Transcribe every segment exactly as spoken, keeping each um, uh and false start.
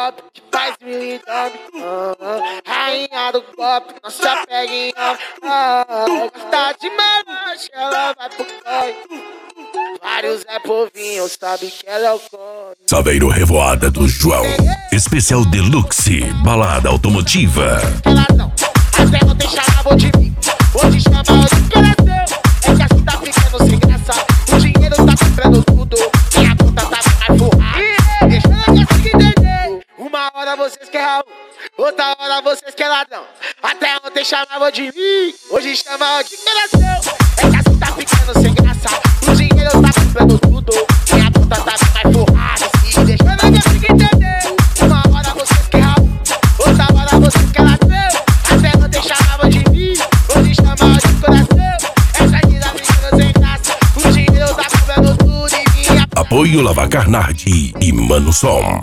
top, de paz mil e nove. Rainha do pop, não se apega em homem. Gosta de malanche, ela vai pro corre. Vários é povinho, sabe que ela é o corre. Saveiro Revoada do João. Especial Deluxe, balada automotiva. Ela não, até não tem chamava de mim. Hoje chama de coração. É que assim tá ficando sem graça. O dinheiro tá comprando tudo. Minha conta tá mais forrada. Deixa eu conseguir entender. Uma hora vocês querem Raul, outra hora vocês querem ladrão. Até ontem chamavam de mim, hoje chamam de coração. É que assim tá ficando sem graça. O dinheiro tá comprando tudo. Minha conta tá mais forrada. E deixa eu conseguir entender. Uma hora vocês querem Raul, outra hora vocês querem ladrão. Até ontem chamavam de mim, hoje chamam de coração. Essa vida ficando sem graça. O dinheiro tá comprando tudo e minha... Apoio Lavacar Nardi e Mano Som.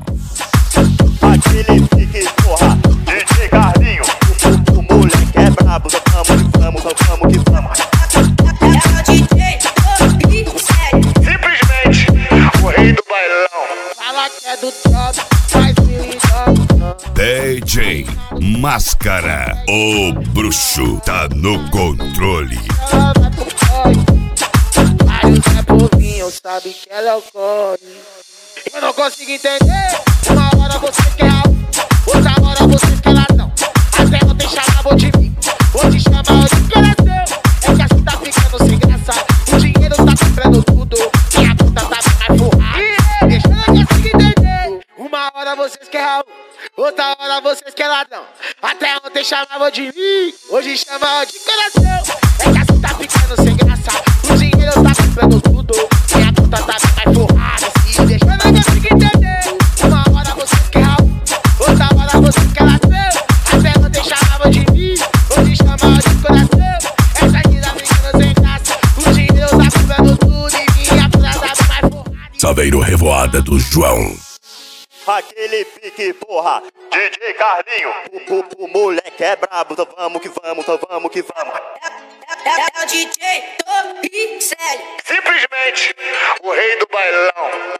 Aquele pique, porra, D J Carlinho. O, o, o moleque é brabo, vamos que vamos, vamos que vamos. É o D J Top sério. Simplesmente o rei do bailão. Fala que é do drop, faz mil e nove. D J Máscara, o bruxo tá no controle. Ela vai pro corre. Vários é povinho, sabe que ela é o corre. Eu não consigo entender. Uma hora você quer Raul, outra hora você quer ladrão. Até ontem chamavam de mim, hoje chamam de coração. É que assim tá ficando sem graça. O dinheiro tá comprando tudo. Minha conta tá mais forrada. Deixa eu conseguir entender. Uma hora vocês querem Raul, outra hora vocês querem ladrão. Até ontem chamavam de mim, hoje chamam de coração. É que assim tá ficando sem graça. O dinheiro tá comprando tudo. Minha conta tá mais forrada. E deixa eu conseguir entender. Uma hora vocês querem Raul, outra hora vocês querem ladrão. Até ontem chamavam de mim, hoje chamam de coração. Essa vida ficando sem graça. O dinheiro tá comprando tudo e minha conta tá mais forrada. Saveiro Revoada do João. Aquele pique, porra, D J Carlinho. O, o, o moleque é brabo, então vamos que vamos, então vamos que vamos. É, é, é o D J Top sério. Simplesmente o rei do bailão.